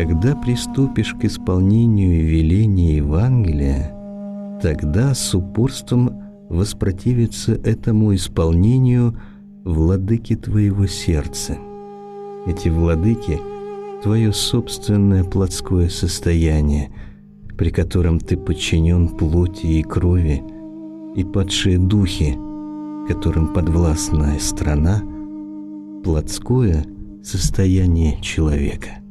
Когда приступишь к исполнению веления Евангелия, тогда с упорством воспротивится этому исполнению владыки твоего сердца. Эти владыки — твое собственное плотское состояние, при котором ты подчинен плоти и крови, и падшие духи, которым подвластная страна, плотское состояние человека.